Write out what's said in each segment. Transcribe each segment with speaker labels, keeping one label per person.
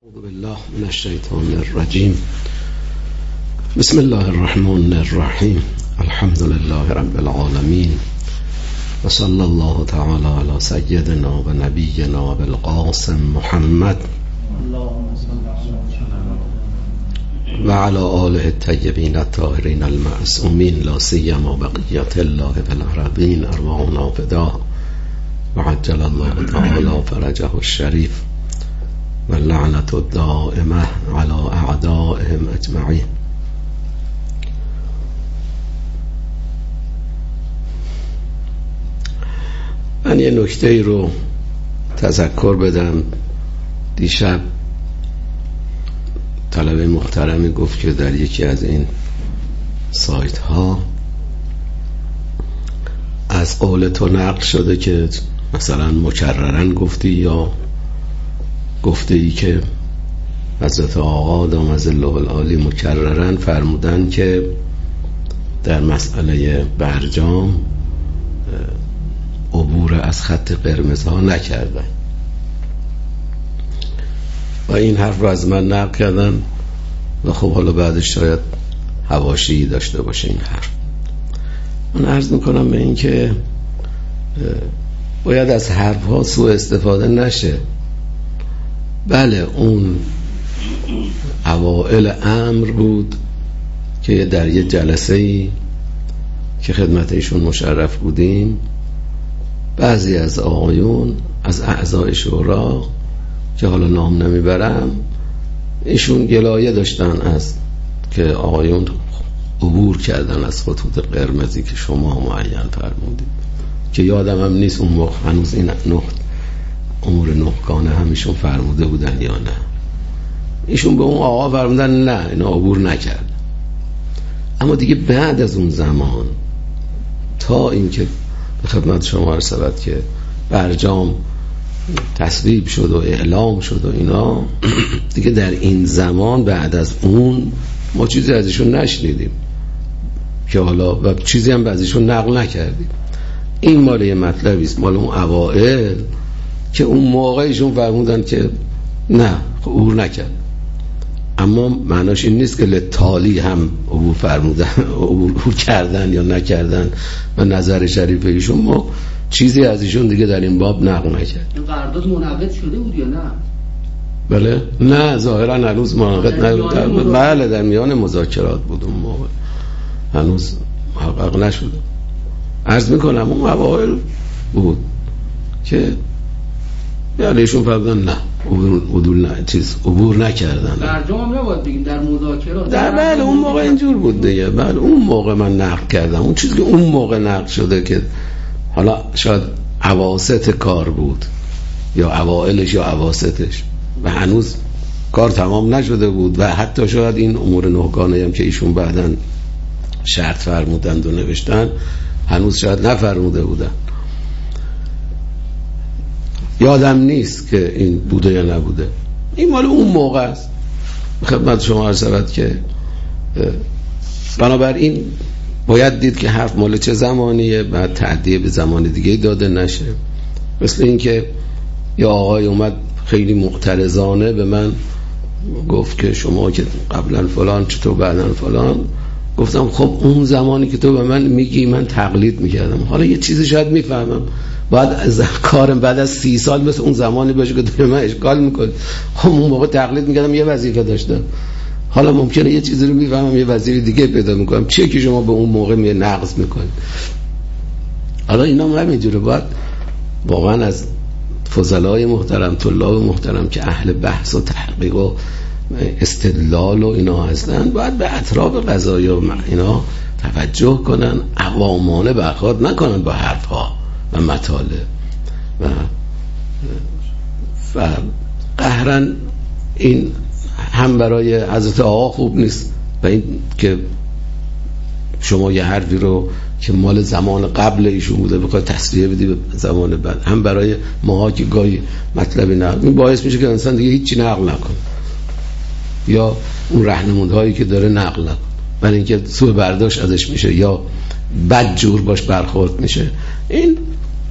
Speaker 1: اعوذ بالله من الشیطان الرجیم. بسم الله الرحمن الرحیم. الحمد لله رب العالمین و صلی الله تعالی علی سیدنا و نبینا بالقاسم محمد و علی آله الطیبین الطاهرین المعصومین لا سیما بقیت الله فی الارضین ارواحنا فداه و عجل الله تعالی فرجه الشریف و لعنت الدائمه علی اعدائهم اجمعین. من یه نکته رو تذکر بدم. دیشب طلبه محترمی گفت که در یکی از این سایت ها از قول تو نقل شده که مثلا مکررن گفتی یا گفته ای که حضرت آقا دام ظله العالی مکررن فرمودن که در مسئله برجام عبور از خط قرمز ها نکردن و این حرف رو از من نقل کردن و خب حالا بعدش شاید حواشی داشته باشه این حرف. من عرض میکنم به این که باید از حرف ها سوء استفاده نشه. بله اون اوائل امر بود که در یه جلسه‌ای که خدمت ایشون مشرف بودیم بعضی از آقایون از اعضای شورا که حالا نام نمیبرم ایشون گلایه داشتن از که آقایون عبور کردن از خطوط قرمزی که شما معین فرمودید که یادم هم نیست اون موقع هنوز این امور نهگانه همیشون فرموده بودن یا نه. ایشون به اون آقا فرمودن نه اینا عبور نکرد. اما دیگه بعد از اون زمان تا اینکه به خدمت شما رسید که برجام تصویب شد و اعلام شد و اینا دیگه در این زمان بعد از اون ما چیزی از ایشون نشنیدیم که حالا و چیزی هم از ایشون نقل نکردیم. این مال یه مطلبی است مال اون اوائل که اون موقعشون فرمودن که نه عبور نکرد. اما معناش این نیست که لتالی هم عبور فرمودن عبور کردن یا نکردن و نظر شریف ایشون ما چیزی از ایشون دیگه در این باب نقل نکرد.
Speaker 2: این قرارداد منعقد شده بود یا نه؟
Speaker 1: بله نه ظاهرا هنوز منعقد نبود. بله در میان مذاکرات بود اون موقع هنوز محقق نشده. عرض میکنم اون اوائل بود که یعنی ایشون فرمودن نه عبور نکردن.
Speaker 2: برجام هم نباید بگیم در مذاکرات.
Speaker 1: بله اون موقع اینجور بود دیگه. بله اون موقع من نقل کردم اون چیزی که اون موقع نقل شده که حالا شاید اواسط کار بود یا اوائلش یا اواسطش و هنوز کار تمام نشده بود و حتی شاید این امور نهگانه هم که ایشون بعداً شرط فرمودند و نوشتن هنوز شاید نفرموده بودن. یادم نیست که این بوده یا نبوده. این مال اون موقع است. خدمت شما عرض شود که بنابراین باید دید که حرف مال چه زمانیه بعد تعدیه به زمان دیگه داده نشه. مثل این که یا آقای اومد خیلی معترضانه به من گفت که شما که قبلا فلان چطور بعدن فلان. گفتم خب اون زمانی که تو به من میگی من تقلید میکردم حالا یه چیزی شاید میفهمم بعد از کارم بعد از 30 سال مثل اون زمانی باشه که تو من اشکال میکنه. خب اون موقع تقلید میکردم یه وظیفه داشتم حالا ممکنه یه چیزی رو میفهمم یه وظیفه دیگه پیدا میکنم. چیه که شما به اون موقع نقض میکنید. حالا اینا هم همینجوره. باید واقعا از فضلای محترم طلاب محترم که اهل بحث و تحقیق و استدلال و اینا هستن باید به اطراف قضایا و اینا توجه کنن عوامانه برخورد نکنن با حرفها و مطالب و قهرن این هم برای حضرت آقا خوب نیست و این که شما یه حرفی رو که مال زمان قبل ایشون بوده بخواد تصریح بدی به زمان بعد هم برای ماها که گاهی مطلبی نقل این باعث میشه که انسان دیگه هیچی نقل نکنه یا اون راهنمودهایی که داره نقل نکنه برای اینکه سوء برداشت ازش میشه یا بد جور باش برخورد میشه. این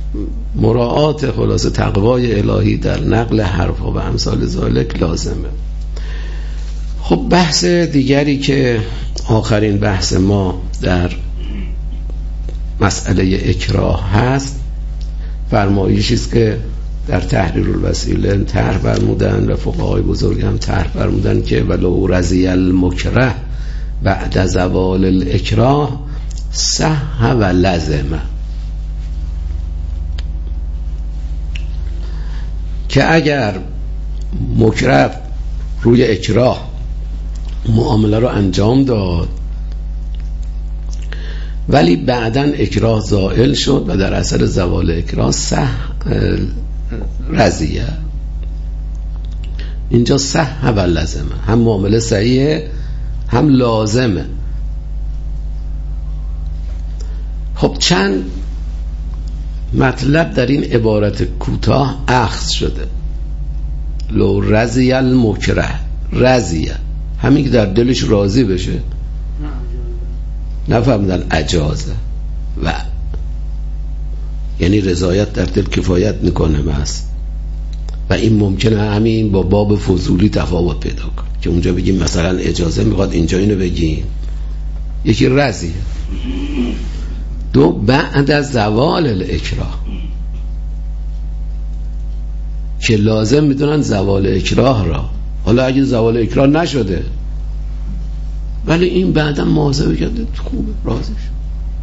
Speaker 1: مراعات خلاصه تقوای الهی در نقل حرف و امثال ذالک لازمه. خب بحث دیگری که آخرین بحث ما در مسئله اکراه هست، فرمایشی است که در تحریر الوسیله طرح فرمودن و فقهای بزرگ هم طرح فرمودن که ولو رضی المکره بعد زوال الاکراه صح و لزم، که اگر مکره روی اکراه معامله رو انجام داد ولی بعداً اکراه زائل شد و در اثر زوال اکراه رضیه، اینجا صح و لازمه، هم معامله صحیحه هم لازمه. خب چند مطلب در این عبارت کوتاه اخذ شده. لو رضی المکره، رضیه همین که در دلش راضی بشه، نفهمیدن اجازه و یعنی رضایت در دل کفایت میکنه بس، و این ممکنه همین با باب فضولی تفاوت پیدا کنه که اونجا بگیم مثلا اجازه میخواد اینجا اینو بگیم، یکی رضیه. دو بعد از زوال الاکراه که لازم میدونن زوال اکراه را. حالا اگه زوال اکراه نشده ولی این بعدا مواظبه کرده خوبه، راضی شد.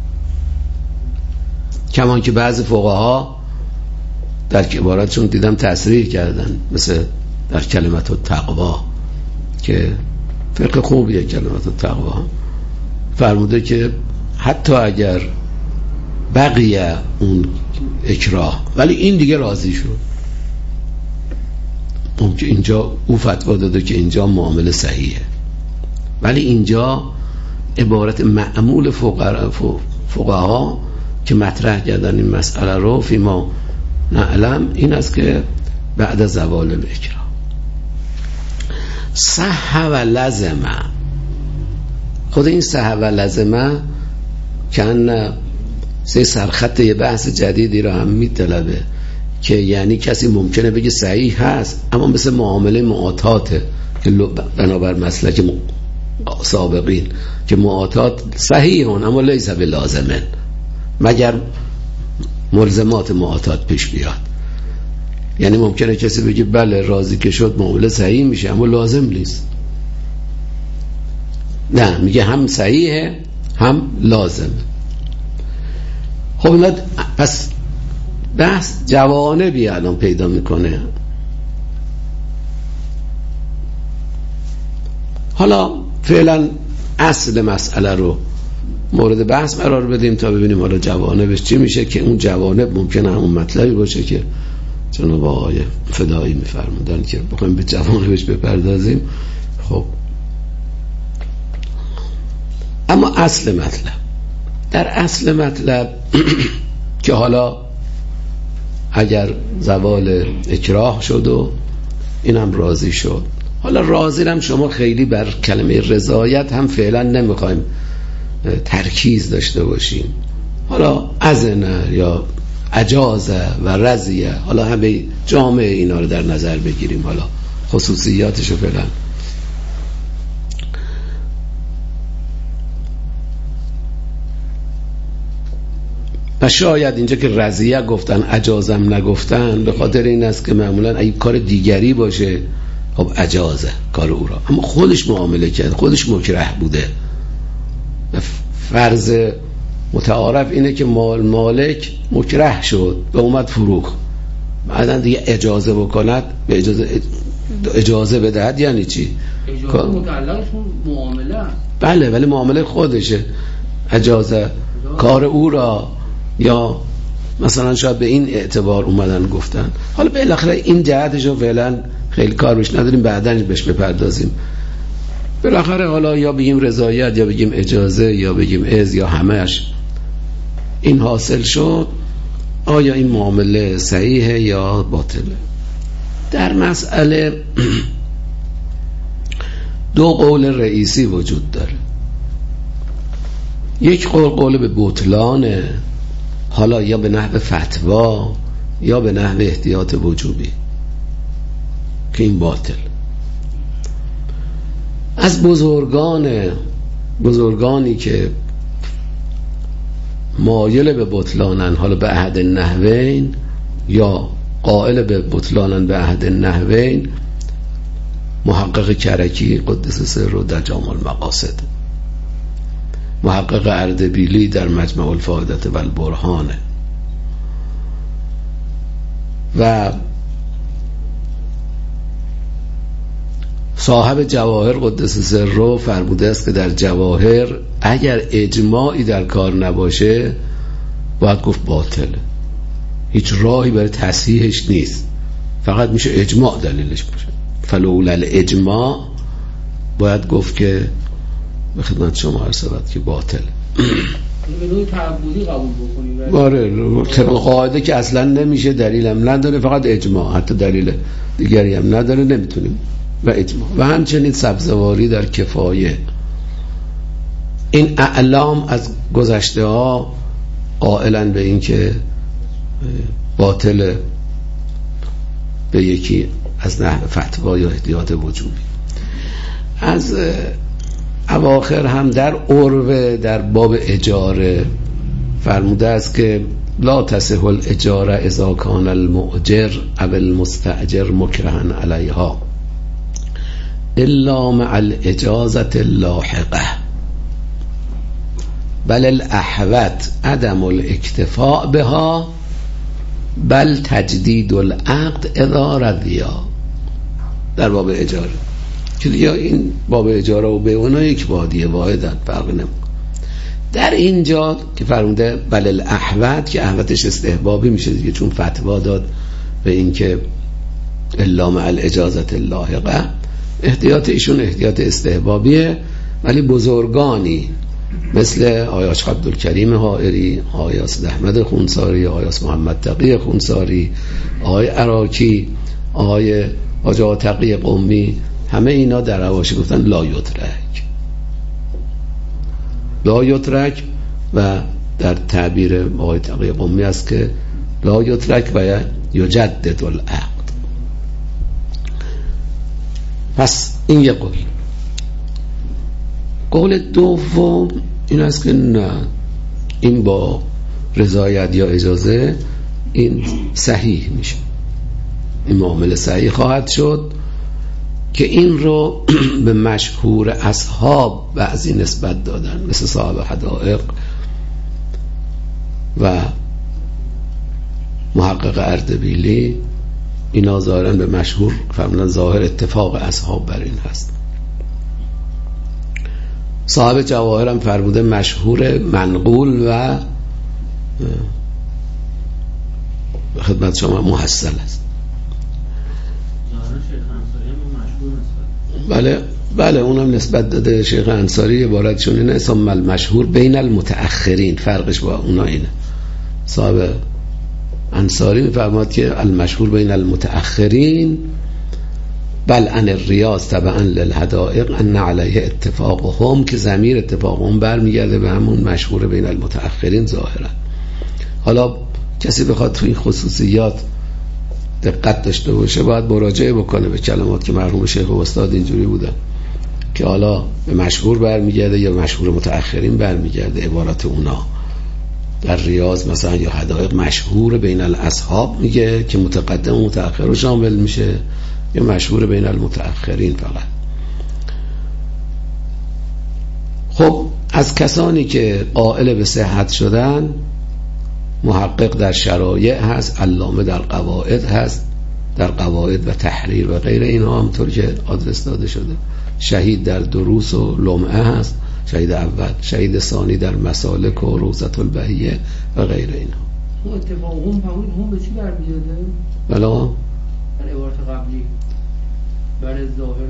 Speaker 1: کمان که بعضی فقها در عباراتشون دیدم تصریح کردن، مثل در کلمت التقوا که فرق خوبیه کلمت التقوا، فرموده که حتی اگر بقیه اون اکراه ولی این دیگه راضی شد، ممکن اینجا او فتوا داده که اینجا معامله صحیحه، ولی اینجا عبارت معمول فقها که مطرح کردن این مسئله رو فیما نعلم این است که بعد از زوال الاکراه صح و لزمه. خود این صح و لزمه که سرخط یه بحث جدیدی رو هم میطلبه، که یعنی کسی ممکنه بگه صحیح هست اما مثل معامله معاطاته که بنابر مسلک سابقین که معاطات صحیح هن اما لیس بلازمن، مگر ملزمات معاطات پیش بیاد. یعنی ممکنه کسی بگه بله راضی که شد معامله صحیح میشه اما لازم نیست، نه میگه هم صحیحه هم لازم. خب پس بحث جوانبی الان پیدا میکنه. حالا فعلا اصل مسئله رو مورد بحث قرار بدیم تا ببینیم حالا جوانبش چی میشه، که اون جوانب ممکنه همون مطلبی باشه که جناب آقای فدایی میفرمودن که بخوایم به جوانبش بپردازیم. خب اما اصل مطلب، در اصل مطلب که حالا اگر زوال اکراه شد و اینم راضی شد، حالا راضی هم شما خیلی بر کلمه رضایت هم فعلا نمیخوایم ترکیز داشته باشیم، حالا اذن یا اجازه و رضیه، حالا همه جامعه اینا رو در نظر بگیریم، حالا خصوصیاتش رو فعلا. و شاید اینجا که رضیه گفتن اجازم نگفتن به خاطر این است که معمولا اگه کار دیگری باشه خب اجازه کار او را، اما خودش معامله کرد، خودش مکره بوده. فرض متعارف اینه که مالک مکره شد و اومد فروخ، بعدن دیگه اجازه بکند به اجازه بدهد یعنی چی؟
Speaker 2: اجازه متعلقشون معامله.
Speaker 1: بله ولی معامله خودشه، اجازه کار او را، یا مثلا شاید به این اعتبار اومدن گفتن. حالا بالاخره این جهتشو فعلا خیلی کار روش نداریم، بعدن بهش بپردازیم. بالاخره حالا یا بگیم رضایت یا بگیم اجازه یا بگیم اذن یا همش این حاصل شد، آیا این معامله صحیحه یا باطله؟ در مسئله دو قول رئیسی وجود داره. یک قول به بطلانه، حالا یا به نحو فتوا یا به نحو احتیاط وجوبی که این باطل. از بزرگانی که مایل به بطلانن، حالا به عهد النحوین یا قائل به بطلانن به عهد النحوین، محقق کرکی قدس سره در جامع المقاصد، محقق اردبیلی در مجمع الفائدة و البرهان، و صاحب جواهر قدس سره فرموده است که در جواهر اگر اجماعی در کار نباشه باید گفت باطله، هیچ راهی برای تصحیحش نیست، فقط میشه اجماع دلیلش باشه. فلولا الاجماع باید گفت که به خدمت شما عرض شود که باطل.
Speaker 2: به نوعی تعبدی قبول بکنیم.
Speaker 1: باره طبق قاعده که اصلا نمیشه، دلیل هم نداره، فقط اجماع، حتی دلیل دیگری هم نداره، نمیتونیم و اجماع. و همچنین سبزواری در کفایه. این اعلام از گذشته ها قائلن به این که باطل به یکی از نحو فتوا یا احتیاط وجوبی. از اواخر هم در عروه در باب اجاره فرموده است که لا تصح الاجاره اذا کان المؤجر او المستاجر مکرها علیها الا مع الاجازه اللاحقه بل الاحوط عدم الاکتفاء بها بل تجدید العقد اذا رضیا. در باب اجاره که یا این باب اجاره و به اونا یک بادیه واحدن، فرق نمیکنه. در اینجا که فرموده بل الاحوط، که احوطش استحبابی میشه دیگه، چون فتوا داد به این که الا مع الاجازه اللاحقه، احتیاط ایشون احتیاط استحبابیه، ولی بزرگانی مثل آقای عبدالکریم حائری، آقای اسد احمد خونساری، آقای محمد تقی خونساری، آقای عراقی، آقای حاج تقی قمی، همه اینا در حواشی گفتن لا یترک و در تعبیر آقای تقی قمی است که لا یترک و یجدد العقد. پس این یک قول دوم این است که نه، این با رضایت یا اجازه این صحیح میشه، این معامله صحیح خواهد شد، که این رو به مشهور اصحاب بعضی نسبت دادن، مثل صاحب حدائق و محقق اردبیلی. اینا ظاهراً به مشهور فرمودن ظاهر اتفاق اصحاب بر این هست. صاحب جواهر هم فرموده مشهور منقول و خدمت شما محصل است. بله اونم نسبت داده شیخ انصاری، عبارتشون اینه ثم المشهور بین المتأخرین، فرقش با اونا اینه. صاحب انصاری میفرماد که المشهور بین المتأخرین بل ان الریاض تبعا للحدائق ان علیه اتفاقهم، که ضمیر اتفاقهم برمیگرده به همون مشهور بین المتأخرین ظاهرا. حالا کسی بخواد تو این خصوصیات دقت داشته باشه باید مراجعه بکنه به کلمات که مرحوم شیخ و استاد اینجوری بودن که حالا به مشهور برمیگرده یا مشهور متأخرین برمیگرده. عبارت اونا در ریاض مثلا یا حدائق مشهور بین الاصحاب میگه که متقدم و متأخر رو شامل میشه، یا مشهور بین المتأخرین فقط. خب از کسانی که قائل به صحت شدن، محقق در شرایع هست، علامه در قواعد هست، در قواعد و تحریر و غیره اینها همطور که آدرس داده شده. شهید در دروس و لمعه هست، شهید اول، شهید ثانی در مسالک و روضة البهیه و غیره اینها.
Speaker 2: اون اتفاقهم هم به چی برمیگرده؟
Speaker 1: بله
Speaker 2: در عبارت قبلی برای ظاهر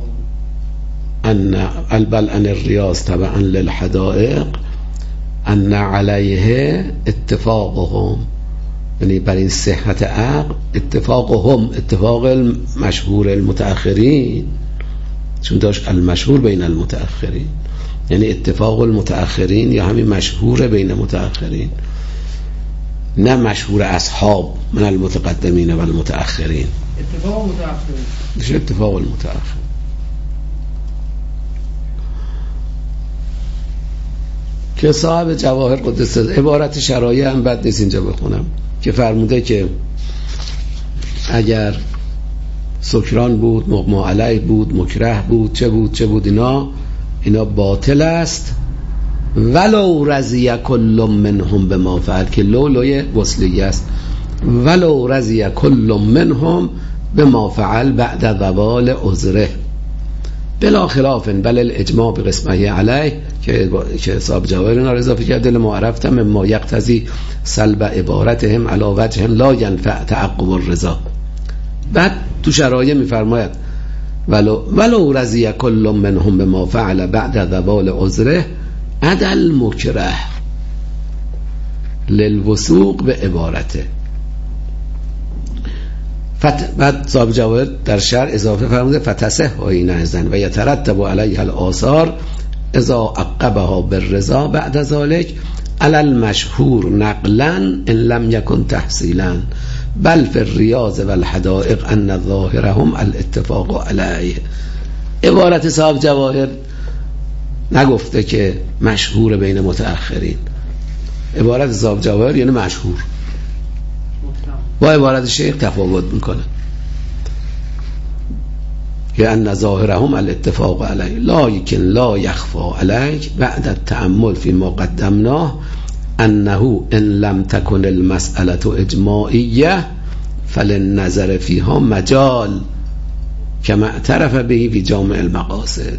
Speaker 2: اتفاق
Speaker 1: بل ان الریاض تبعا للحدائق ان علیه اتفاقهم، یعنی بر این صحت عقد اتفاقهم، اتفاق مشهور المتأخرین، چون داشت المشهور بین المتأخرین، یعنی اتفاق المتأخرین یا همین مشهور بین المتأخرین، نه مشهور اصحاب من المتقدمین و المتأخرین.
Speaker 2: اتفاق متأخرین
Speaker 1: اتفاق المتأخر. که صاحب جواهر قدس عبارت شرایع هم بد نیست اینجا بخونم که فرموده که اگر سکران بود، مغما علیه بود، مکره بود، چه بود اینا باطل است. ولو رضی کل منهم بما فعل، که لوی وصلیه است. ولو رضی کل منهم بما فعل بعد زوال عذره بلا خلاف بل الاجماع بقسمه علیه، که صاحب جواهر اینا اضافه کرده. لما عرفتم مما یقتضی سلب عبارتهم علی وجه لا ینفع تعقب الرضا. بعد تو شرایع میفرماید ولو رضی کل منهم بما فعل بعد زوال عذره عدل مکره للوثوق به عبارته. بعد صاحب جواهر در شرح اضافه فرموده فتصح این ازن و یترتب علیها الاثار اذا عقبها بالرضا بعد ذلك علی المشهور نقلا ان لم یکن تحصیلا بل فی الریاض والحدائق ان ظاهرهم الاتفاق علیه. عبارت صاحب جواهر نگفته که مشهور بین متأخرین، عبارت صاحب جواهر یعنی مشهور، با عبارت شیخ تفاوت میکنه که ان ظاهرهم الاتفاق علیه لکن لا یخفى علیک بعد التأمل فی ما قدمناه انه ان لم تکن المسألة اجماعیه فللنظر فیها مجال کما اعترف به فی جامع المقاصد.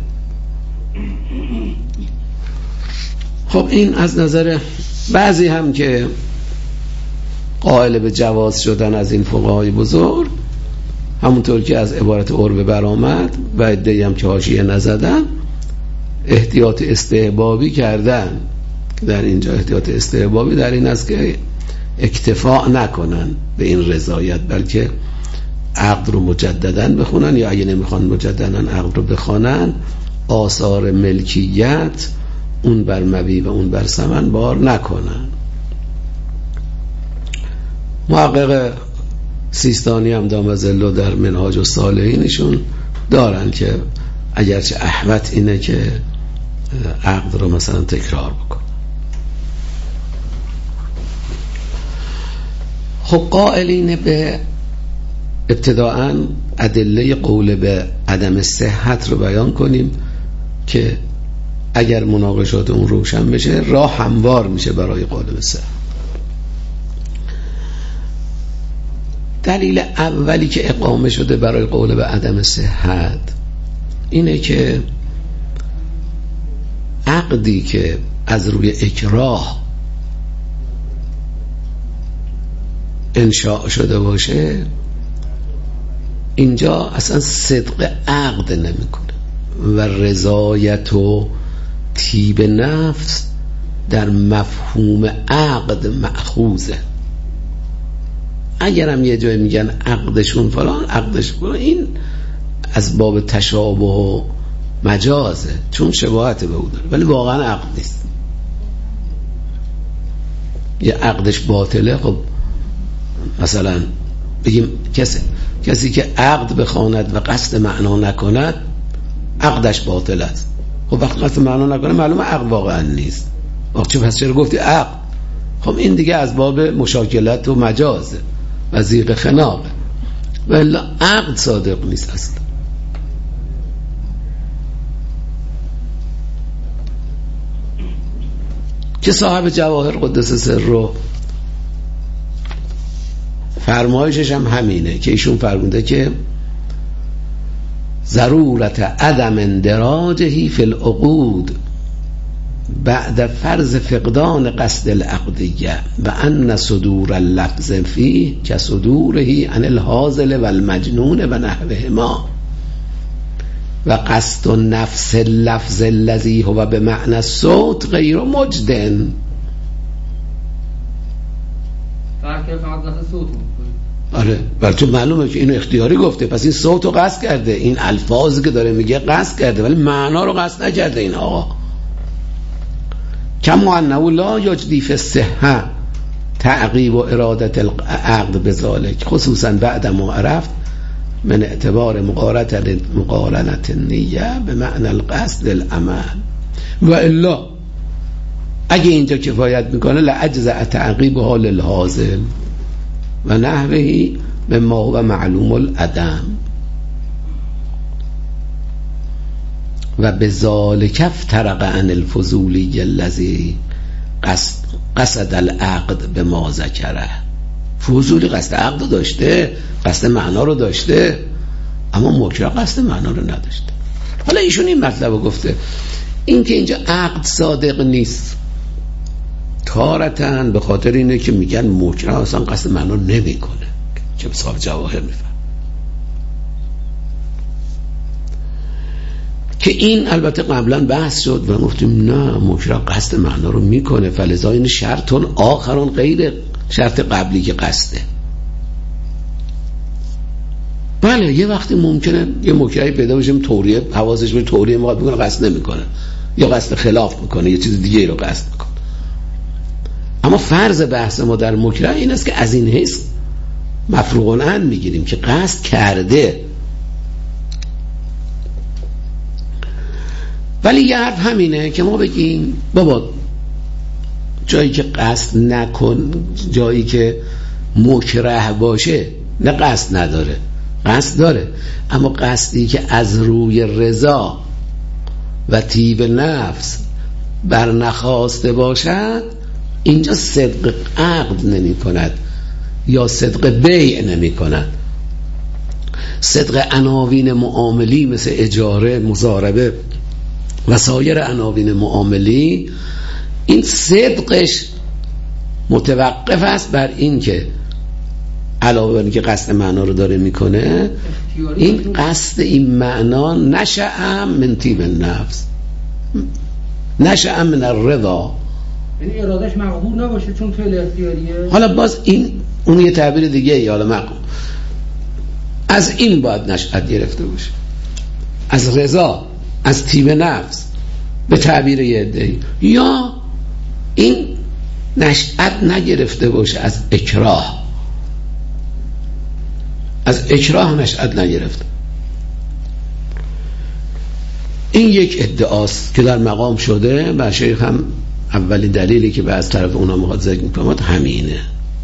Speaker 1: خب این از نظر بعضی هم که قائل به جواز شدن از این فقهای بزرگ، همونطور که از عبارت عربه برآمد و عده‌ای هم که حاشیه نزدن احتیاط استحبابی کردن. در اینجا احتیاط استحبابی در این است که اکتفا نکنن به این رضایت، بلکه عقد رو مجدداً بخونن، یا اگه نمیخوان مجدداً عقد رو بخونن آثار ملکیت اون بر مبی و اون بر ثمن بار نکنن. محقق سیستانی هم دام ظله در منهاج الصالحینشون دارن که اگرچه احوط اینه که عقد رو مثلا تکرار بکن. خب قائلین به ابتداءً ادله قول به عدم صحت رو بیان کنیم که اگر مناقشات اون روشن بشه راه هموار میشه برای قول به صحت. دلیل اولی که اقامه شده برای قول به عدم صحت اینه که عقدی که از روی اکراه انشاء شده باشه اینجا اصلا صدق عقد نمیکنه و رضایت و طیب نفس در مفهوم عقد مأخوذه. اگرم یه جای میگن عقدشون فلان عقدش فلان، این از باب تشابه و مجازه، چون شباهت به او داره، ولی واقعا عقد نیست. یه عقدش باطله. خب مثلا بگیم کسی که عقد بخواند و قصد معنا نکند عقدش باطل است. خب وقتی قصد معنا نکنه معلومه عقد واقعا نیست. پس چرا گفتی عقد؟ خب این دیگه از باب مشاکلت و مجازه و زیغ خناقه، ولی عقد صادق نیست اصلا. که صاحب جواهر قدس سره فرمایشش هم همینه که ایشون فرموده که ضرورت عدم اندراجه فی العقود بعد فرض فقدان قصد العقدیه و ان صدور اللفظ فيه که صدوره عن الحاضل و المجنون و نحوهما و قصد نفس اللفظ الذي هو بمعنى الصوت غیر مجدن. آره بلکه معلومه که اینو اختیاری گفته، پس این صوت رو قصد کرده، این الفاظی که داره میگه قصد کرده، ولی معنا رو قصد نکرده این آقا. کما انه لا یجدی فی الصحه تعقیب و ارادت العقد بذالک خصوصا بعد ما عرفت من اعتبار مقارنت النیه به معنی القصد العمل و الا اگه اینجا کفایت میکنه لعجز تعقیب حال الحاصل و نحوهی مما هو معلوم العدم و بذالک افترق عن الفضولی الذی قصد العقد به ما ذکره. فضولی قصد عقد داشته، قصد معنا رو داشته، اما مکره قصد معنا رو نداشته. حالا ایشون این مطلب رو گفته، این که اینجا عقد صادق نیست تارتن به خاطر اینه که میگن مکره اصلا قصد معنا نمی کنه که صاحب جواهر میفهم که این البته قبلا بحث شد و گفتیم نه، مکره قصد معنا رو میکنه، فلذا این شرطون آخرون غیر شرط قبلی که قصده. بله یه وقتی ممکنه یه مکرهی پیدا بشه توریه حواسش به توریه ما بگونه قصد نمیکنه یا قصد خلاف میکنه، یه چیز دیگه رو قصد میکنه. اما فرض بحث ما در مکره این است که از این حیث مفروغ عنه میگیریم که قصد کرده. ولی یه حرف همینه که ما بگیم بابا جایی که قصد نکن، جایی که مکره باشه نه قصد نداره، قصد داره، اما قصدی که از روی رضا و طیب نفس بر نخواسته باشد اینجا صدق عقد نمی کند یا صدق بیع نمی کند. صدق عناوین معاملی مثل اجاره، مضاربه و سایر عناوین معاملی، این صدقش متوقف است بر این که علاوه بر اینکه قصد معنا رو داره میکنه، این قصد این معنا نشأ من طیب النفس، نشأ من الرضا،
Speaker 2: یعنی ارادش مقبول نباشه چون فعل اختیاریه.
Speaker 1: حالا باز این اون یه تعبیر دیگه ای، حالا مقبول از این باید نشأت گرفته باشه، از رضا، از طیب نفس به تعبیر یه عده‌ای، یا این نشأت نگرفته باشه از اکراه، از اکراه نشأت نگرفته. این یک ادعاست که در مقام شده و شیخ هم اولی دلیلی که به از طرف اونا میخواد ذکر میکنه همینه.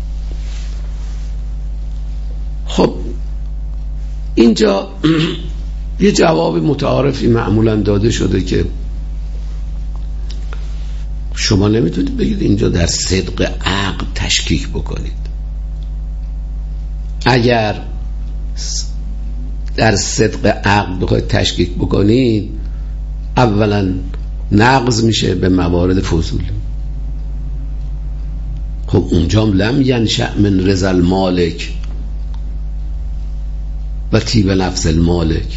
Speaker 1: خب اینجا یه جواب متعارفی معمولا داده شده که شما نمیتونید بگید اینجا در صدق عقد تشکیک بکنید. اگر در صدق عقد بخواید تشکیک بکنید اولا نقض میشه به موارد فضول. خب اونجا لم ینشأ من رضا المالک و طیب نفس المالک.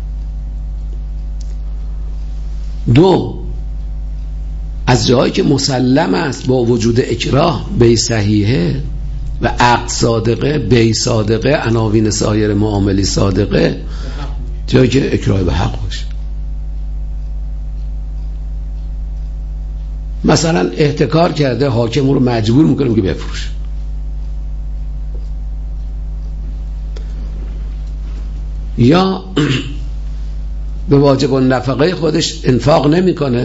Speaker 1: دو، از جایی که مسلم است با وجود اکراه بی صحیحه و عقد صادقه، بی صادقه، عناوین سایر معاملی صادقه، جایی که اکراه به حق باشه. مثلا احتکار کرده، حاکم رو مجبور میکنه که بفروش، یا به واجب النفقه خودش انفاق نمیکنه،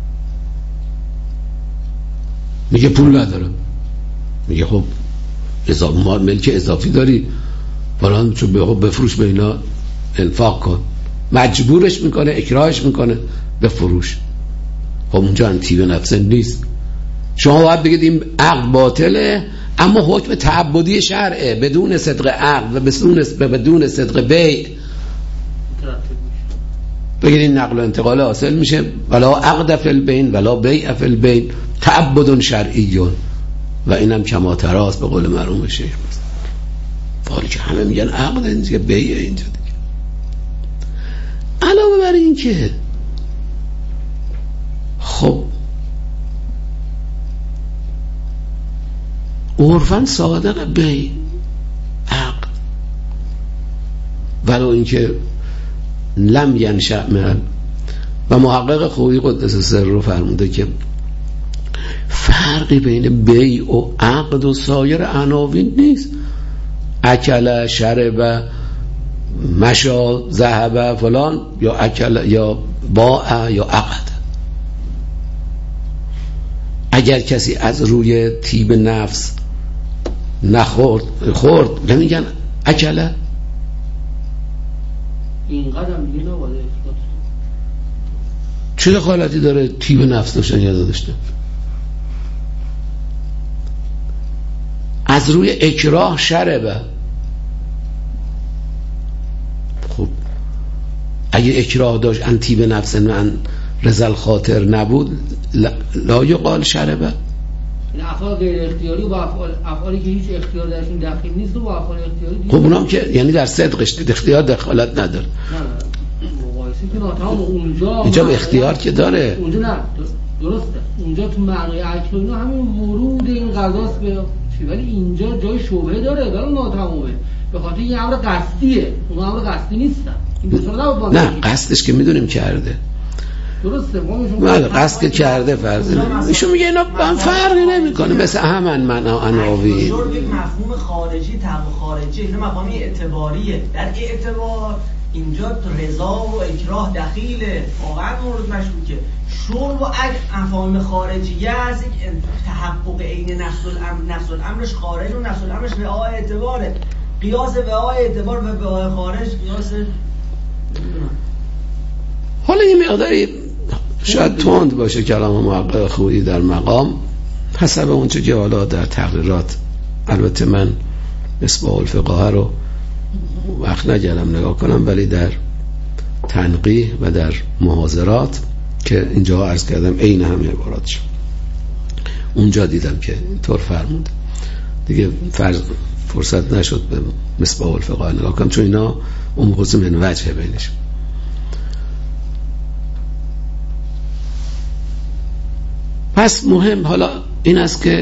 Speaker 1: میگه پول ندارم، میگه خب مال ملک اضافی داری فلان، چون بفروش به اینا انفاق کن، مجبورش میکنه، اکراهش میکنه به فروش. خب اونجا طیب نفس نیست. شما باید بگید این عقد باطله اما حکم تعبدی شرعه، بدون صدق عقد و بدون صدق بیع بگید این نقل و انتقال حاصل میشه، ولا عقد فی البین ولا بیع فی البین، تعبد شرعی و اینم کما تراست به قول مرحوم شیخ. ولی که همه میگن عقد، اینجا بیع، اینجا دیگه. علاوه بر این که خب عرفاً صادق بیع عقد، ولو اینکه لم ینشأ من، و محقق خویی قدس سر رو فرموده که فرقی بین بیع و عقد و سایر عناوین نیست. اکل، شرب، مشا، ذهب فلان، یا اکل یا باع یا عقد. اگر کسی از روی طیب نفس خورد نمیگن اکله؟
Speaker 2: این قدم دیگه نباید افراط.
Speaker 1: چه دخالتی داره طیب نفس داشتن یا نداشتن؟ از روی اکراه شربه. خب اگه اکراه داشت ان طیب نفس من رضا الخاطر نبود لا یقال شربه.
Speaker 2: این افعال غیر اختیاری و افعالی که هیچ اختیار درشون دخیل نیست و افعال اختیاری دیگه.
Speaker 1: خب اونام که یعنی در صدقش اختیار دخالت نداره.
Speaker 2: نه مقایسه که ناتمام.
Speaker 1: اونجا اختیار که داره.
Speaker 2: اونجا نه درسته، اونجا تو معنای اکل و اینا همین ورود این قضاست به چی، ولی اینجا جای شبهه داره ولی ناتمامه به خاطر این امر قصدیه. اون امر قصدی نیستن. این دو تا نبود.
Speaker 1: نه قصدش که میدونیم کرده.
Speaker 2: درسته
Speaker 1: بله قصد که کرده فرض ایشون میگه اینا با هم فرقی نمیکنه مثل همن عناوین.
Speaker 3: یک مفهوم خارجی تقوا خارجی، این مفهوم اعتباریه. در اعتبار اینجا رضا و اکراه دخیله، واقعا مورد مشکوکه. شرب و اکل مفاهیم خارجیه است، تحقق عین نفس الامرش خارج و نفس الامرش وعای اعتباره. قیاس وعای اعتبار و وعای خارج قیاس
Speaker 1: حالا یه مقداری شاید تند باشه کلام محقق خویی در مقام حسب اونچه که حالا در تقریرات، البته من مصباح الفقهاء رو وقت نگردم نگاه کنم، ولی در تنقیح و در محاضرات که اینجا عرض کردم عین همه عبارات شد اونجا دیدم که اینطور فرمود. دیگه فرصت نشد به مصباح الفقهاء نگاه کنم چون اینا اون خصوص من وجه بینش. پس مهم حالا این است که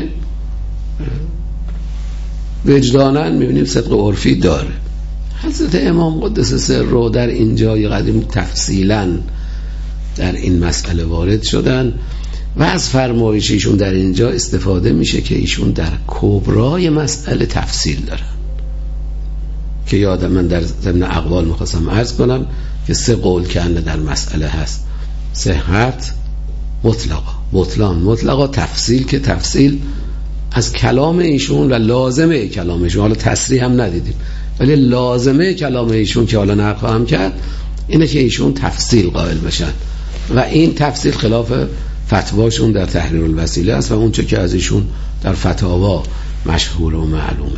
Speaker 1: وجداناً میبینیم صدق عرفی داره. حضرت امام قدس سر رو در اینجای قدیم تفصیلاً در این مسئله وارد شدن و از فرمایش ایشون در اینجا استفاده میشه که ایشون در کبرای مسئله تفصیل دارن که یادم من در ضمن اقوال میخواستم عرض کنم که 3 قول که در مسئله هست: صحت مطلقا، بطلان مطلقا، تفصیل که تفصیل از کلام ایشون و لازمه کلام ایشون، حالا تصریح هم ندیدیم ولی لازمه کلام ایشون که حالا نخواهم کرد اینه که ایشون تفصیل قائل بشن و این تفصیل خلاف فتواشون در تحریر الوسیله است و اونچه که از ایشون در فتاوا مشهور و معلومه.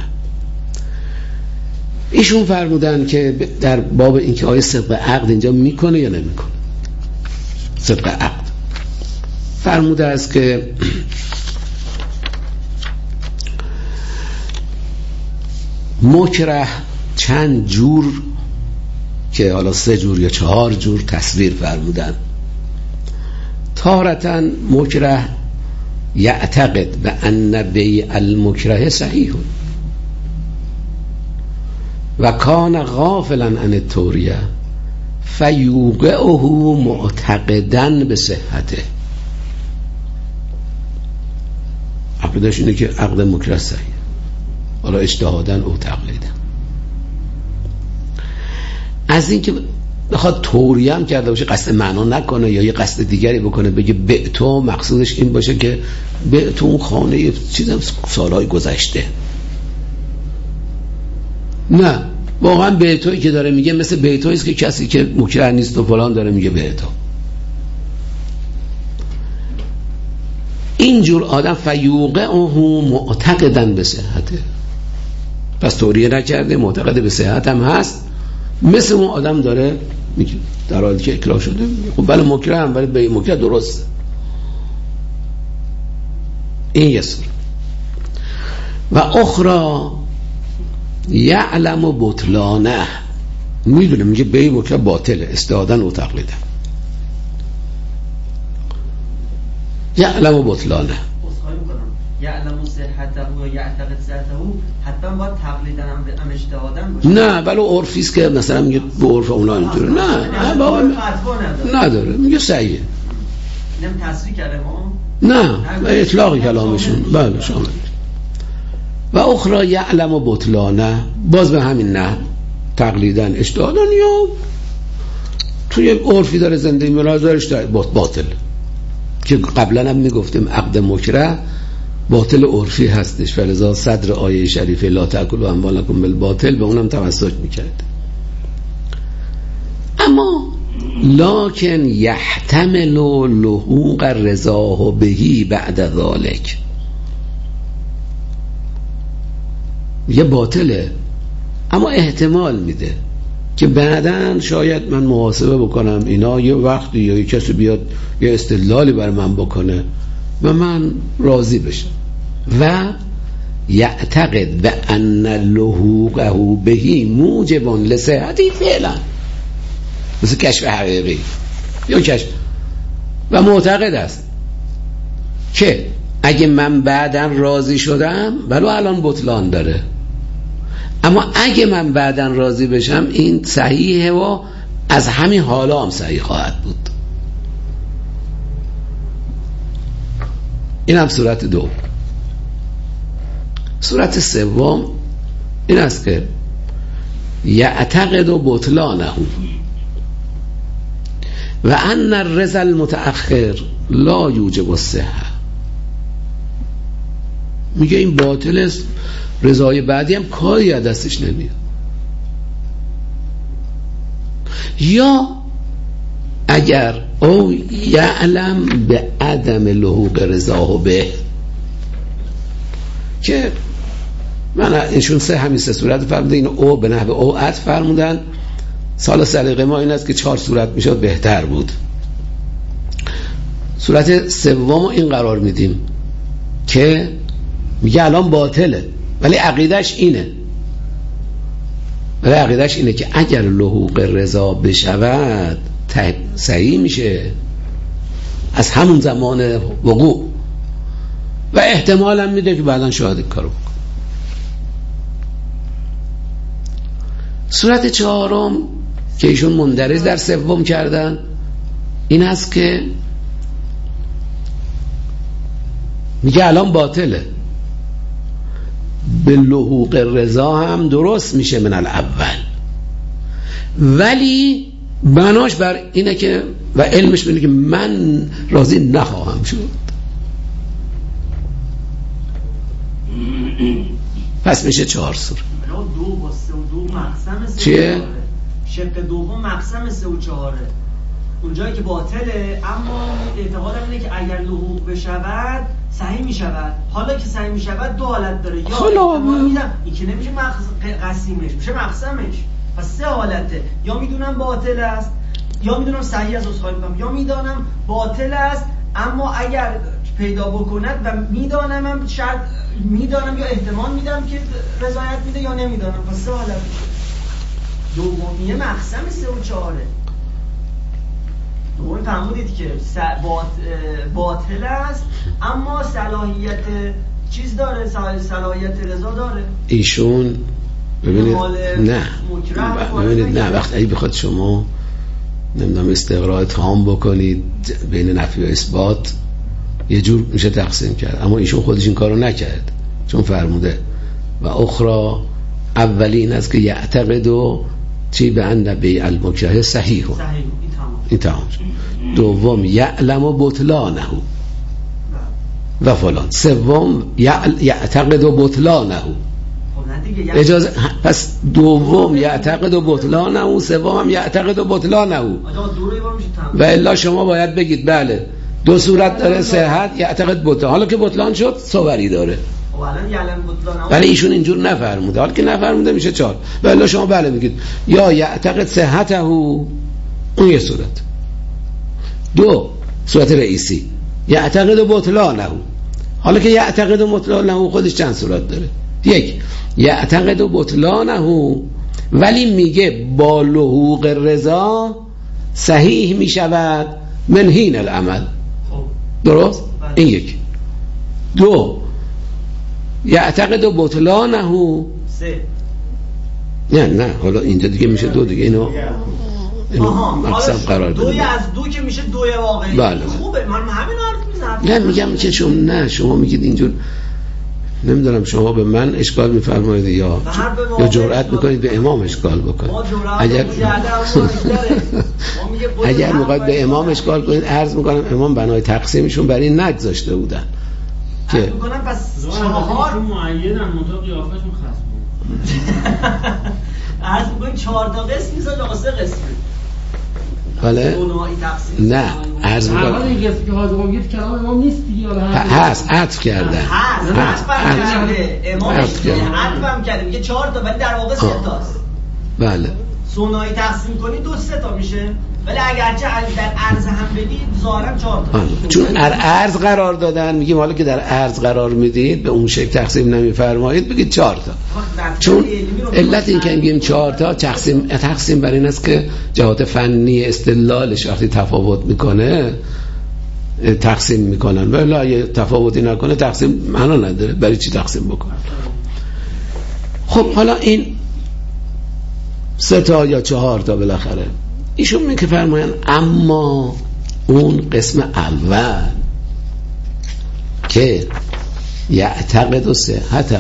Speaker 1: ایشون فرمودن که در باب اینکه آیا صدق عقد اینجا میکنه یا نمیکنه. صدق عقد فرموده است که مکره چند جور که حالا 3 جور یا 4 جور تصویر فرمودن. تارة مکره یعتقد بأن بیع المکره صحیح و کان غافلا عن التوریه فیوقعه معتقدا به صحته. عقیدش اینه که عقد مکره صحیح، حالا اجتهادا او تقلیدا. از اینکه بخواد توریه هم کرده باشه قصد معنا نکنه یا یه قصد دیگری بکنه بگه بعتو مقصودش این باشه که بعتو اون خانه چیزم سالهای گذشته، نه واقعا بعتویی که داره میگه مثل بعتویی است که کسی که مکره نیست و فلان داره میگه بعتو. اینجور آدم فیوقعه معتقدا به صحته، پس توریه نکرده، معتقد به صحت هم هست، مثل اون آدم داره میگه در حالی که اکراه شده خب بله مکره هم، ولی به مکره درسته. این یه صورت. و اخرى یعلم بطلانه، میدونه میگه به مکره باطله استعادن و تقلیده. یعلم بطلانه
Speaker 3: یعلم صحته و یعتقد صحته حتما باید تقلیدن هم اجتهادن باشه. نه
Speaker 1: بله عرفی است که مثلا میگه به عرف اونا اینطوره، نه بابا نداره، میگه صحیحه.
Speaker 3: اینم تصریح کرده ما؟
Speaker 1: نه اطلاق کلامشون بله شامل. و اخرى یعلم بطلانه، باز به همین نه تقلیدن اجتهادن یا توی عرفی داره زندگی می‌کنه باطل که قبلا هم میگفتیم عقد مکره باطل عرفی هستش، ولذا صدر آیه شریفه لا تأکلوا اموالکم بالباطل به اونم تمسک میکرد. اما لکن یحتمل لحوق رضاه بهی بعد ذالک، یه باطله اما احتمال میده که بعداً شاید من محاسبه بکنم اینا یه وقتی یا یه کسی بیاد یه استدلالی بر من بکنه و من راضی بشم و یعتقد بأن لحوقه بهی موجب لصحتی فعلا، مثل کشف حقیقی یا کشف، و معتقد است که اگه من بعداً راضی شدم ولو الان بطلان داره، اما اگه من بعداً راضی بشم این صحیحه و از همین حالا هم صحیح خواهد بود. این هم صورت دو. صورت سوم این است که یعتقد بطلانه و ان الرضا المتأخر لا یوجب الصحة، میگه این باطل است، رضای بعدی هم کاری از دستش نمیاد. یا اگر او یعلم به عدم لحوق رضاه به، که من اینشون همین سه صورت فرموده، این او به نحو او عطف فرمودن. سال سلیقه ما این است که 4 صورت میشد بهتر بود. صورت سوم این قرار میدیم که میگه الان باطله ولی عقیدش اینه، که اگر لحوق رضا بشود صحیح میشه از همون زمان وقوع و احتمال هم میده که بعداً شاید کارو بکن. صورت چهارم که ایشون مندرج در سوم کردن این است که میگه الان باطله، به لحوق رضا هم درست میشه من الاول، ولی بناش بر اینه که و علمش بینه که من راضی نخواهم شد، پس میشه 4 صورت.
Speaker 3: دو با 3 و 2 مقسم 3
Speaker 1: چیه؟
Speaker 3: شق دوم مقسم 3 و 4 اونجایی که باطله، اما اعتقادم اینه که اگر لحوق بشود صحیح می شود. حالا که صحیح می شود 2 حالت داره، یا احتمال میدم این که نمیشه قسیمش، میشه مقسمش، پس 3 حالته، یا میدونم باطل است یا میدونم صحیح است اصخایی میکنم، یا میدانم باطل است اما اگر پیدا بکند و میدانم هم شرط میدانم یا احتمال میدم که رضایت میده یا نمیدانم، پس 3 حالت میشه. دومیه مقسم 3 و 4. دومی فهمودید که باطل است اما صلاحیت چیز داره، صلاحیت رضا داره.
Speaker 1: ایشون ببینید نه وقتی بخواد شما نمیدونم استقراء تام بکنید بین نفی و اثبات یه جور میشه تقسیم کرد، اما ایشون خودش این کارو نکرد، چون فرموده و اخرى اولی این است که یعتقد و چی به ان بیع المکره صحیح این تمام. دوم یعلم و بطلانه و فلان. سوم یعتقد و بطلانه. اجازه پس دوم یعتقد و بطلانه و سوم هم یعتقد و بطلانه و الا شما باید بگید بله 2 صورت داره، صحت یعتقد بطلان، حالا که بطلان شد صوری داره، ولی ایشون اینجور نفرموده، حالا که نفرموده میشه 4 و الا شما بله میگید یا یعتقد صحته اون یه صورت. 2 صورت رئیسی یعتقد و بطلانه، حالا که یعتقد و بطلانه خودش چند صورت داره؟ 1 یعتقد و بطلانه ولی میگه با لحوق رضا صحیح میشود من حین العمل، درست؟ این 1. 2 یعتقد و بطلانه 3 نه حالا اینجا دیگه میشه 2 دیگه، اینو مقسم قرار داده.
Speaker 3: 2 از 2 که میشه 2 واقعی.
Speaker 1: بله.
Speaker 3: خوبه، من همین حرف میزنم.
Speaker 1: نه میگم که شما میگید اینجور نمیدونم شما به من اشکال میفرمایید یا جرأت میکنید به امام اشکال بکنید. اگر میخواید به امام اشکال کنید عرض میکنم امام بنای تقسیمشون برای نگذاشته بودن که
Speaker 3: میکنم پس 4
Speaker 2: معینن منطقه قیافشون خصم
Speaker 3: عرض میکنید 4 تا قسم میذاره آقا 3 قسم.
Speaker 1: بله نه عرض میکنم
Speaker 2: حالا دیگه که حاجی میگه کلام امام نیست دیگه
Speaker 1: هست عطف کرده
Speaker 3: امام عطفم کرده میگه 4 تا ولی در واقع 3 تاست.
Speaker 1: بله
Speaker 3: سونایی تقسیم کنی 2-3 تا میشه ولی اگرچه در عرض هم بدید ظاهرا 4 تا
Speaker 1: چون در عرض قرار دادن میگیم حالا که در عرض قرار میدید به اون شکل تقسیم نمیفرمایید بگید 4 تا. چون علت این که میگیم 4 تا تقسیم بر این است که جهات فنی استدلالش وقتی تفاوت میکنه تقسیم میکنن ولی اگه تفاوتی نکنه تقسیم معنا نداره برای چی تقسیم بکنن. خب حالا این 3 تا یا 4 تا بالاخره ایشون میگه فرمایند اما اون قسم اول که یعتقد صحته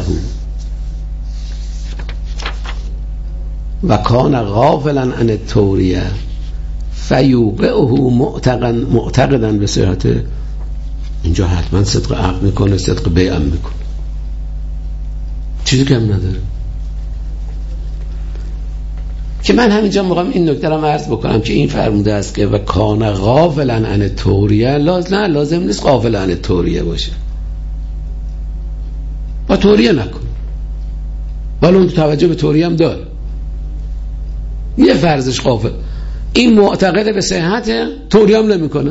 Speaker 1: و کان غافلا عن التوریه فیوقعه معتقدا به صحته، اینجا حتما صدق عقل میکنه صدق بیعم میکنه چیزی کم نداره. که من همینجا میخوام این نکته رو عرض بکنم که این فرموده است که و کان غافلا عن التوریه لازم نیست غافل عن التوریه باشه، با توریه نکن ولی اون توجه به توریه هم داره، یه فرضش غافل، این معتقد به صحت توریه هم نمیکنه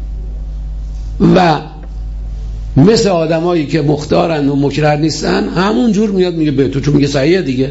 Speaker 1: و مثل آدمایی که مختارن و مکرر نیستن همون جور میاد میگه به تو، چون میگه صحیحه دیگه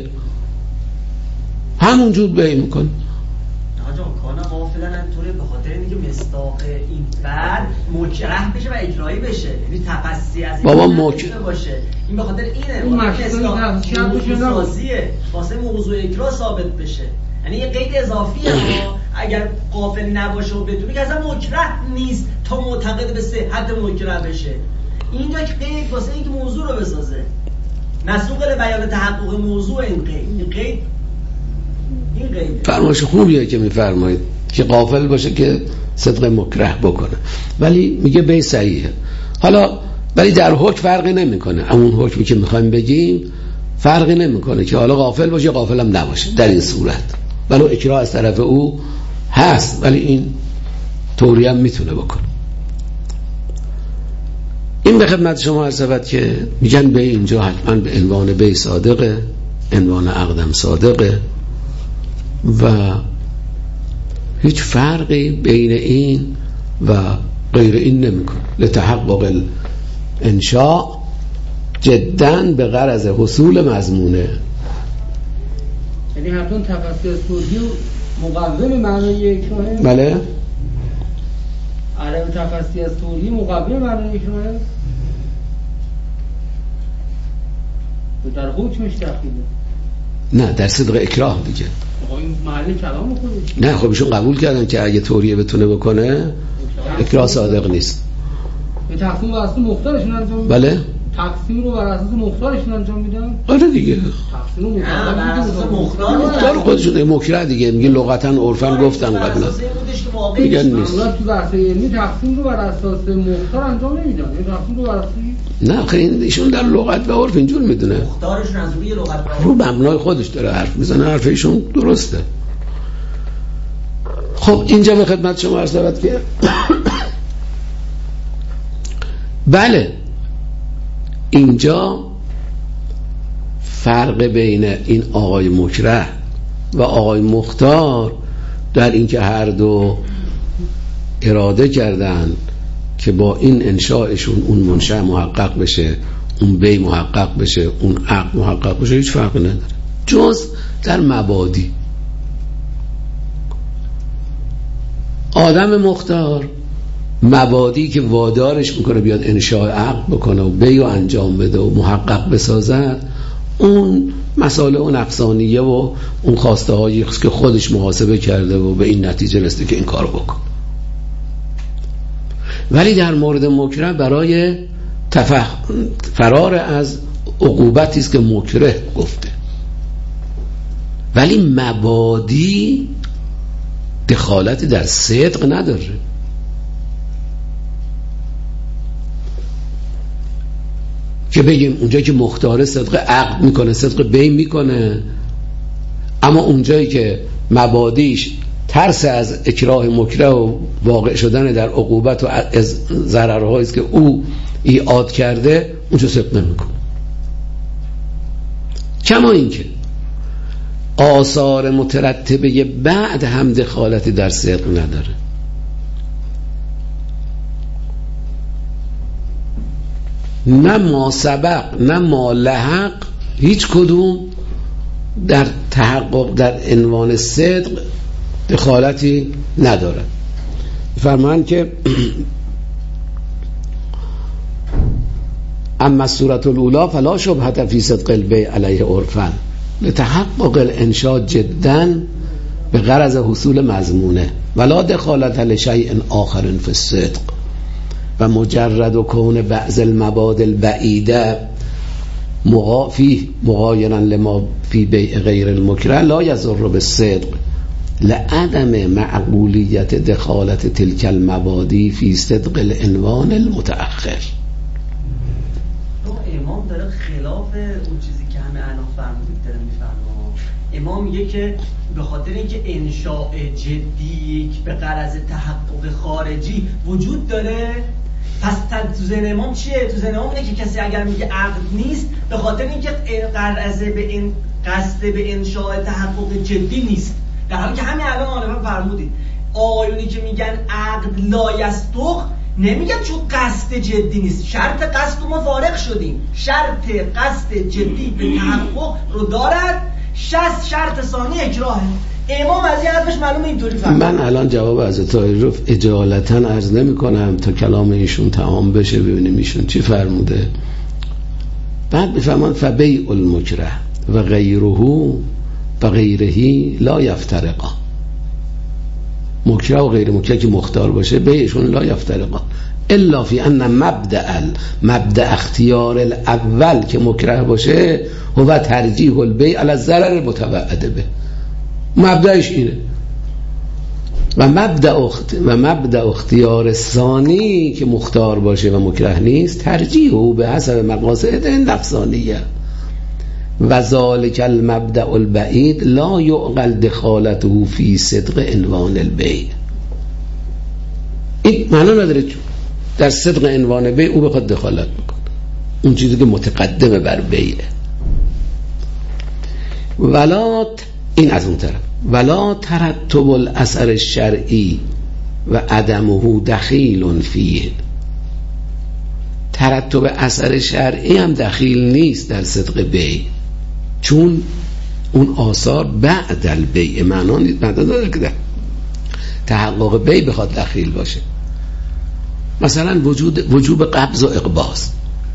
Speaker 1: همون جور به این میکنه.
Speaker 3: آجا کانا غافلن طوری به خاطر اینکه مصداق این فرد مکره بشه و اجرایی بشه، یعنی تفسیر از این باشه، این به خاطر اینه
Speaker 2: اون مصداق
Speaker 3: سازیه واسه موضوع اکراه ثابت بشه، یعنی یه قید اضافیه اگر غافل نباشه و بدونه که اصلا مکره نیست تا معتقد به صحت مکره بشه، اینجا قید واسه اینکه موضوع رو بسازه، مسوق بیان تحقق موضوع این قید
Speaker 1: فرمایش خوبیه که میفرمایید که غافل باشه که صدق مکره بکنه، ولی میگه بی صحیحه. حالا ولی در حکم فرقی نمیکنه، اون حکمی که میخوایم بگیم فرقی نمیکنه که حالا غافل باشه غافل هم نباشه در این صورت، ولی اکراه از طرف او هست ولی این توریه هم میتونه بکنه. این به خدمت شما عرض شود که میگن به اینجا حتما به عنوان بی صادقه، عنوان عقدم صادقه و هیچ فرقی بین این و غیر این نمیکنه. لتحقق الانشاء جداً به غرض حصول مضمونه،
Speaker 2: یعنی حتما تفسیر توضیح مقوم معنی اکراهه.
Speaker 1: بله
Speaker 2: عدم تفسیر از توضیح مقوم معنی اکراهه در حکمش دخیله،
Speaker 1: نه در صدق اکراه دیگه.
Speaker 2: این محل کلام خودش
Speaker 1: نه خب ایشون قبول کردن که اگه توریه بتونه بکنه اکراه صادق نیست.
Speaker 2: این تقسیم بر اساس مختارشون انجام میدن.
Speaker 1: بله
Speaker 2: تقسیم رو بر اساس مختارشون انجام میدن.
Speaker 1: آره دیگه
Speaker 2: تقسیم رو
Speaker 3: بر اساس مختار
Speaker 1: خودشون مکره دیگه، میگه لغتا عرفا گفتن قبلا میگن نیست.
Speaker 2: تو بحث علمی تقسیم رو بر اساس مختار انجام نمیدن، این تقسیم رو بر اساس
Speaker 1: نه آخه ایشون در لغت و عرف اینجور میدونه،
Speaker 3: مختارشون از روی لغت
Speaker 1: رو مبنای خودش داره حرف میزنه، حرف ایشون درسته. خب اینجا به خدمت شما عرض شود که بله اینجا فرق بین این آقای مکره و آقای مختار در اینکه هر دو اراده کردن که با این انشاءشون اون منشأ محقق بشه، اون بی محقق بشه، اون عقد محقق بشه، هیچ فرقی نداره جز در مبادی. آدم مختار مبادی که وادارش میکنه بیاد انشاء عقد بکنه و بیو انجام بده و محقق بسازد، اون مسائل اون افسانیه و اون خواسته هایی که خودش محاسبه کرده و به این نتیجه رسیده که این کار بکن. ولی در مورد مکره برای فرار از عقوبتی است که مکره گفته، ولی مبادی دخالتی در صدق نداره. که بگیم اونجایی که مختار صدق عقد میکنه صدق بی میکنه، اما اونجایی که مبادیش ترس از اکراه مکره و واقع شدن در عقوبت و از ضررهایی است که او ایجاد کرده اونجا صدق نمیکنه. کما اینکه آثار مترتبه بعد هم دخالتی در صدق نداره. نه ما سبق نه ما لحق هیچ کدوم در تحقق در عنوان صدق دخالتی نداره. فرمان که اما الصورة الاولى فلا شبهة فی صدق البیع علیه عرفا لتحقق الانشاء جدا به غرض حصول مضمونه ولا دخالت لشیء آخر فی الصدق و مجرد و کون بعض المباد البعیده مغایرا لما فی بیع غیر المکره لا یضر بالصدق لعدم معقولیت دخالت تلک المبادی فی صدق العنوان المتأخر.
Speaker 3: امام داره خلاف اون چیزی که همه الان فرمودید داره میفرمه. امام میگه که به خاطر اینکه انشاء جدی به غرض تحقق خارجی وجود داره، پس تو ذهن امام چیه؟ تو ذهن امام اینه که کسی اگر میگه عقد نیست به خاطر اینکه غرض به این قصد به انشاء تحقق جدی نیست، در حالی که همین الان آنها فرمودید آیونی که میگن عقد لا یصدق نمیگن چون قصد جدی نیست، شرط قصد رو ما فارغ شدیم، شرط قصد جدی به تحقق رو دارد، شرط ثانی اکراهه. امام از این حرفش معلومه اینطوری فهمید.
Speaker 1: من الان جواب از طاهر اجالتا عرض نمی کنم تا کلام ایشون تمام بشه ببینیم ایشون چی فرموده. بعد بفهمان فبیع المکره و غیره و غیرهی لا یفترقا، مکره و غیر مکره که مختار باشه بیعشون لا یفترقا الا فی ان مبدأ اختیار الاول که مکره باشه هو ترجیح البیع علی الضرر المتوعد به. مبدأش اینه و مبدأ اختیار ثانی که مختار باشه و مکره نیست ترجیح او به حسب مقاصد نفسانیه و ذالک المبدأ البعید لا یعقل دخالته فی صدق عنوان البیع. این معنی نداره در صدق عنوان بیع او بخواد دخالت بکنه، اون چیزی که متقدمه بر بیعه. این از اون طرف ولا ترتب الاثر الشرعی و عدمه دخیل فیه، ترتب اثر شرعی هم دخیل نیست در صدق بیع، چون اون آثار بعد البیع معنا نیست، معنا داره که تحقق بیع بخواد دخیل باشه. مثلا وجوب قبض و اقباض،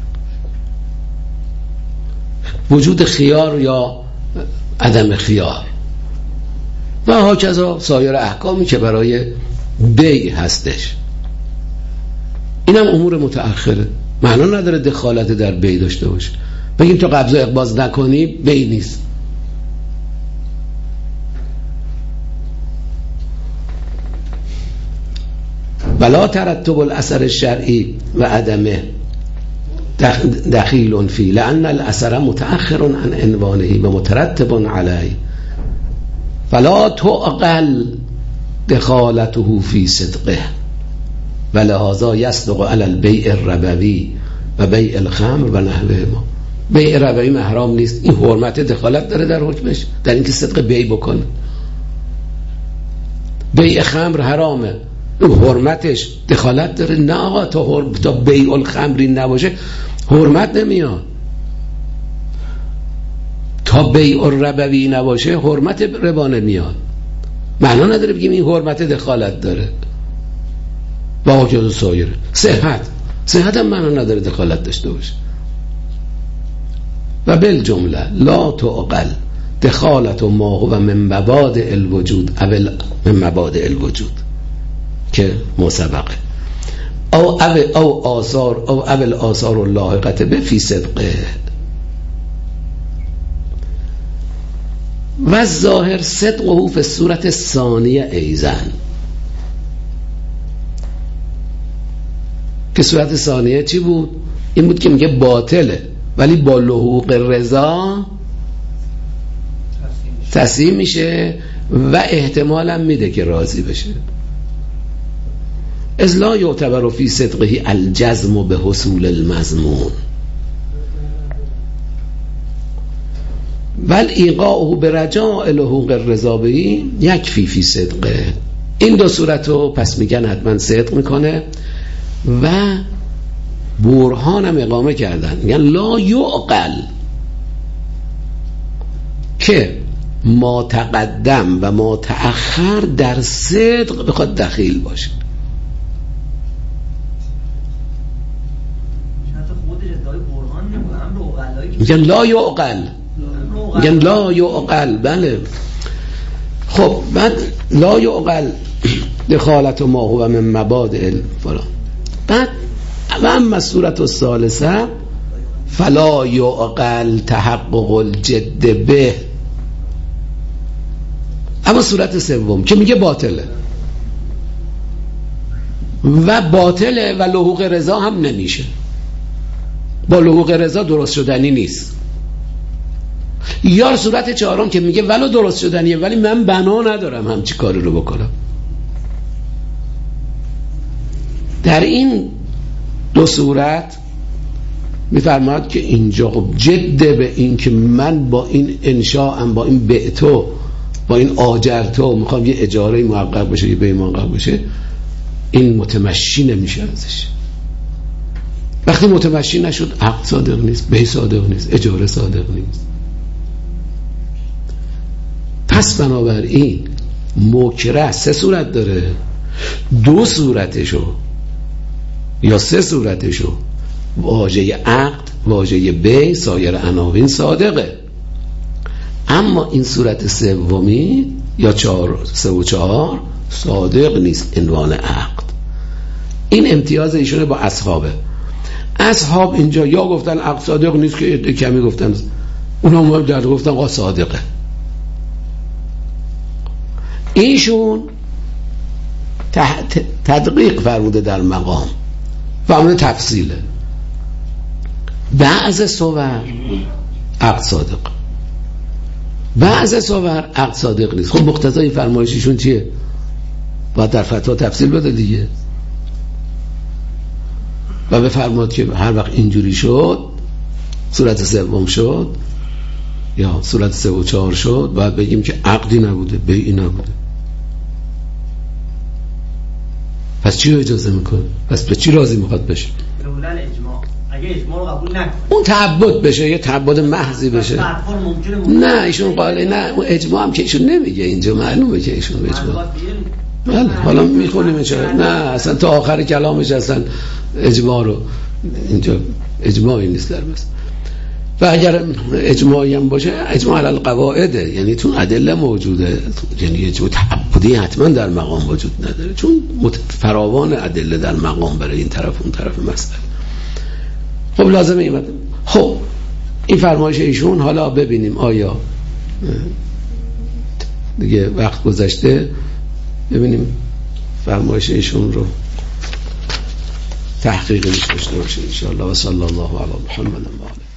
Speaker 1: وجود خیار یا عدم خیار و هاکذا سایر احکامی که برای بیع هستش، اینم امور متأخره، معنا نداره دخالت در بیع داشته باشه. بگیم تو قبض و اقباض نکنی بیع نیست. ولا ترتب الاثر الشرعی و عدمه دخیل فی لان الاثر متأخر عن عنوانه و مترتب علیه فلا تعقل دخالته فی صدقه ولهذا یصدق علی البیع الربوی و بیع الخمر و نحوهما. بیع ربوی حرام نیست، این حرمت دخالت داره در حکمش، در اینکه صدق بیع بکنه. بیع خمر حرامه، حرمتش دخالت داره، نه آقا تا بیع الخمری نباشه حرمت نمیاد، تا بیع الربوی نباشه حرمت ربا نمیاد. معنا نداره بگیم این حرمت دخالت داره با حاجت سایره. صحت هم معنا نداره دخالت داشته باشه. و بالجمله لا تعقل دخالت ما هو من مبادئ الوجود من مبادئ الوجود که مسبقه او آثار اللاحقه به فی صدقه و ظاهر صدقه فی الصورت ثانیه ایزن، که صورت ثانیه چی بود؟ این بود که میگه باطله ولی با لحوق رضا تصحیح میشه و احتمال هم میده که راضی بشه. اذ لا یعتبر فی صدقه الجزم به حصول المضمون بل ایقاعه برجاء لحوق الرضا به یکفی فی صدقه. این دو صورتو پس میگن حتما صدق میکنه و برهان هم اقامه کردن، میگن لا یعقل که ما تقدم و ما تأخر در صدق بخواد دخیل باشه. میگن لا یعقل، میگن لا یعقل. بله خب بعد لا یعقل دخالت ما هو من مبادئ فلان. بعد و اما صورت الثالثه فلا یعقل تحقق الجد به. اما صورت سوم که میگه باطله و باطله و لحوق رضا هم نمیشه، با لحوق رضا درست شدنی نیست. یا صورت چهارم که میگه ولو درست شدنیه ولی من بنا ندارم همچی کاری رو بکنم. در این دو صورت میفرماد که اینجا خب جد به این که من با این انشاءم، با این بعتو، با این آجرتو میخوام یه اجاره محقق بشه، یه بی محقق بشه، این متمشی نمیشه ازش. وقتی متمشی نشد عقد صادق نیست، بی صادق نیست، اجاره صادق نیست. پس بنابراین مکره سه صورت داره، دو صورتشو یا سه صورتشو واژه عقد، واژه بی، سایر عناوین صادقه. اما این صورت سومی یا 3 و 4 صادق نیست، عنوان عقد. این امتیاز ایشونه با اصحابه. اصحاب اینجا یا گفتن عقد صادق نیست که کمی گفتن، اونا هم در گفتن آقا صادقه. ایشون تدقیق فرموده در مقام، فرموده تفصیله. بعض صور عقد صادق، بعض صور عقد صادق نیست. خب مقتضای فرمایششون چیه؟ باید در فتوا تفصیل بده دیگه و بفرماد که هر وقت اینجوری شد، صورت سوم شد یا صورت 3 و 4 شد، باید بگیم که عقدی نبوده، بیعی نبوده. پس چی رو اجازه میکنه؟ پس به چی راضی میخواد بشه؟
Speaker 3: اگه اجماع رو قبول نکنه
Speaker 1: اون تعبد بشه، یه تعبد محضی بشه. نه ایشون قاله نه، اون اجماع هم که ایشون نمیگه، اینجا معلومه که ایشون اجماع. بله حالا میخونیم چرا نه، اصلا تا آخر کلامش اصلا اجماع رو اینجا اجماعی نیست در بس. و اگر اجماعی هم باشه اجماع علی القواعده، یعنی تو ادله موجوده، یعنی یه جو تعبدی حتما در مقام وجود نداره، چون فراوان ادله در مقام برای این طرف اون طرف مسئله. خب لازمه ایمد. خب این فرمایش ایشون، حالا ببینیم آیا دیگه وقت گذشته، ببینیم فرمایش ایشون رو تحقیق داشته باشیم ان شاء الله. و صلی الله علی محمد و آله.